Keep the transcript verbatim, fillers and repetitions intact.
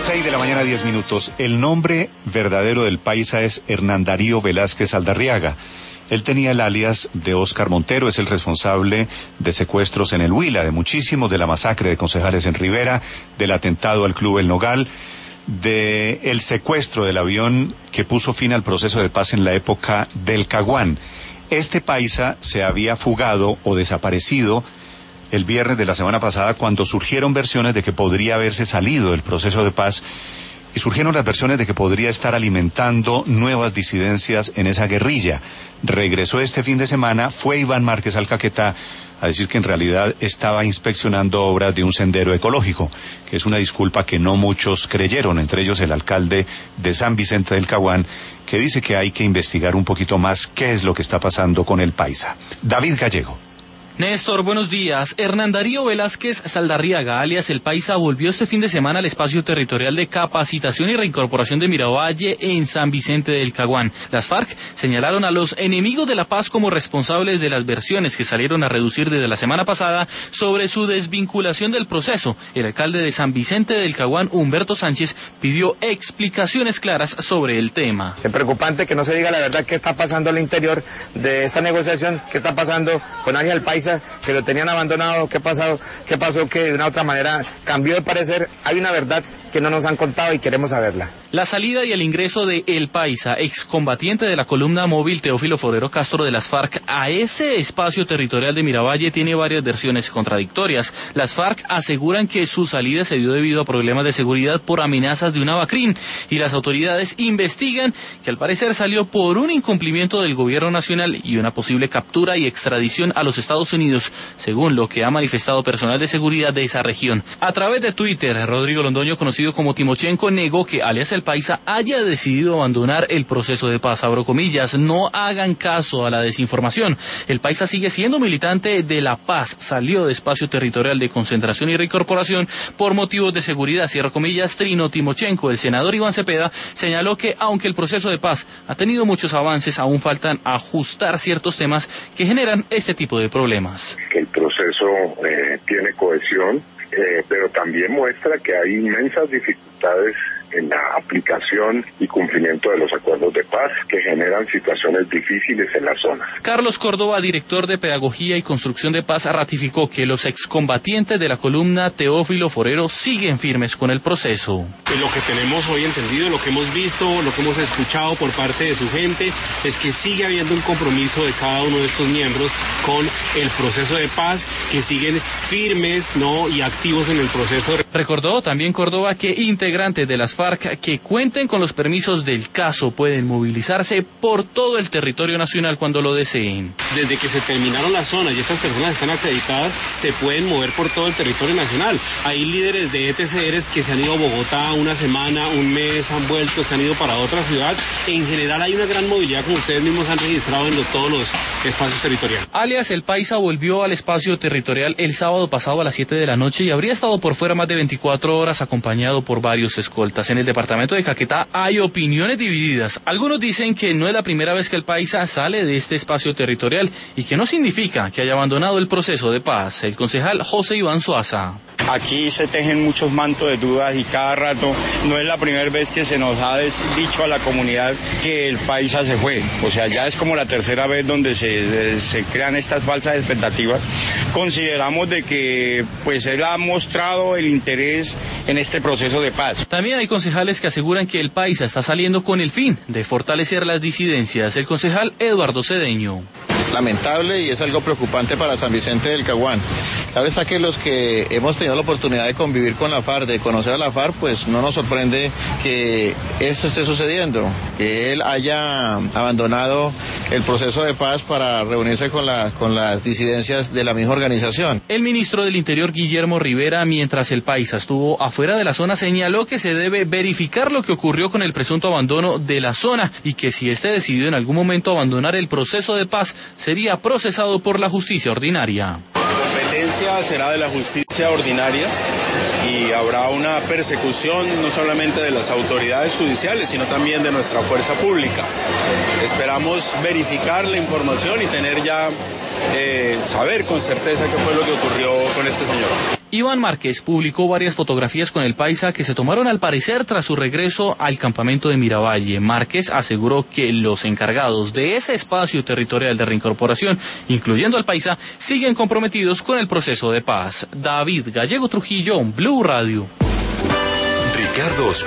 seis de la mañana, diez minutos. El nombre verdadero del paisa es Hernán Darío Velázquez Saldarriaga. Él tenía el alias de Óscar Montero, es el responsable de secuestros en el Huila, de muchísimos, de la masacre de concejales en Rivera, del atentado al Club El Nogal, de el secuestro del avión que puso fin al proceso de paz en la época del Caguán. Este paisa se había fugado o desaparecido el viernes de la semana pasada, cuando surgieron versiones de que podría haberse salido del proceso de paz, y surgieron las versiones de que podría estar alimentando nuevas disidencias en esa guerrilla. Regresó este fin de semana, fue Iván Márquez al Caquetá a decir que en realidad estaba inspeccionando obras de un sendero ecológico, que es una disculpa que no muchos creyeron, entre ellos el alcalde de San Vicente del Caguán, que dice que hay que investigar un poquito más qué es lo que está pasando con el paisa. David Gallego. Néstor, buenos días. Hernán Darío Velázquez Saldarriaga, alias El Paisa, volvió este fin de semana al espacio territorial de capacitación y reincorporación de Miravalle en San Vicente del Caguán. Las FARC señalaron a los enemigos de la paz como responsables de las versiones que salieron a reducir desde la semana pasada sobre su desvinculación del proceso. El alcalde de San Vicente del Caguán, Humberto Sánchez, pidió explicaciones claras sobre el tema. Es preocupante que no se diga la verdad qué está pasando al interior de esta negociación, qué está pasando con alias El Paisa, que lo tenían abandonado, qué pasó, qué pasó que de una u otra manera cambió de parecer. Hay una verdad que no nos han contado y queremos saberla. La salida y el ingreso de El Paisa, excombatiente de la columna móvil Teófilo Forero Castro de las FARC, a ese espacio territorial de Miravalle tiene varias versiones contradictorias. Las FARC aseguran que su salida se dio debido a problemas de seguridad por amenazas de una Bacrín, y las autoridades investigan que al parecer salió por un incumplimiento del gobierno nacional y una posible captura y extradición a los Estados Unidos, según lo que ha manifestado personal de seguridad de esa región. A través de Twitter, Rodrigo Londoño, conocido como Timochenko, negó que alias El Paisa haya decidido abandonar el proceso de paz. Abro comillas, no hagan caso a la desinformación. El Paisa sigue siendo militante de la paz, salió de espacio territorial de concentración y reincorporación por motivos de seguridad. Cierro comillas. Trino Timochenko, el senador Iván Cepeda, señaló que aunque el proceso de paz ha tenido muchos avances, aún faltan ajustar ciertos temas que generan este tipo de problemas. Que el proceso eh, tiene cohesión, eh, pero también muestra que hay inmensas dificultades en la aplicación y cumplimiento de los acuerdos de paz que generan situaciones difíciles en la zona. Carlos Córdoba, director de Pedagogía y Construcción de Paz, ratificó que los excombatientes de la columna Teófilo Forero siguen firmes con el proceso. Lo que tenemos hoy entendido, lo que hemos visto, lo que hemos escuchado por parte de su gente, es que sigue habiendo un compromiso de cada uno de estos miembros con el proceso de paz, que siguen firmes, ¿no?, y activos en el proceso. Recordó también Córdoba que integrantes de las FARC que cuenten con los permisos del caso pueden movilizarse por todo el territorio nacional cuando lo deseen. Desde que se terminaron las zonas y estas personas están acreditadas, se pueden mover por todo el territorio nacional. Hay líderes de E T C Rs que se han ido a Bogotá una semana, un mes, han vuelto, se han ido para otra ciudad. En general hay una gran movilidad, como ustedes mismos han registrado en los, todos los espacios territoriales. Alias El Paisa volvió al espacio territorial el sábado pasado a las siete de la noche y habría estado por fuera más de veinticuatro horas acompañado por varios escoltas. En el departamento de Caquetá hay opiniones divididas. Algunos dicen que no es la primera vez que el Paisa sale de este espacio territorial y que no significa que haya abandonado el proceso de paz. El concejal José Iván Suaza. Aquí se tejen muchos mantos de dudas y cada rato no es la primera vez que se nos ha dicho a la comunidad que el Paisa se fue. O sea, ya es como la tercera vez donde se, se crean estas falsas expectativas. Consideramos de que pues él ha mostrado el interés en este proceso de paz. También hay concejales que aseguran que el Paisa está saliendo con el fin de fortalecer las disidencias. El concejal Eduardo Cedeño. Lamentable y es algo preocupante para San Vicente del Caguán. Claro está que los que hemos tenido la oportunidad de convivir con la FARC, de conocer a la FARC, pues no nos sorprende que esto esté sucediendo, que él haya abandonado el proceso de paz para reunirse con, la, con las disidencias de la misma organización. El ministro del Interior, Guillermo Rivera, mientras el Paisa estuvo afuera de la zona, señaló que se debe verificar lo que ocurrió con el presunto abandono de la zona y que si éste decidió en algún momento abandonar el proceso de paz, sería procesado por la justicia ordinaria. La competencia será de la justicia ordinaria y habrá una persecución no solamente de las autoridades judiciales, sino también de nuestra fuerza pública. Esperamos verificar la información y tener ya, eh, saber con certeza qué fue lo que ocurrió con este señor. Iván Márquez publicó varias fotografías con el paisa que se tomaron al parecer tras su regreso al campamento de Miravalle. Márquez aseguró que los encargados de ese espacio territorial de reincorporación, incluyendo al paisa, siguen comprometidos con el proceso de paz. David Gallego Trujillo, Blue Radio. Ricardo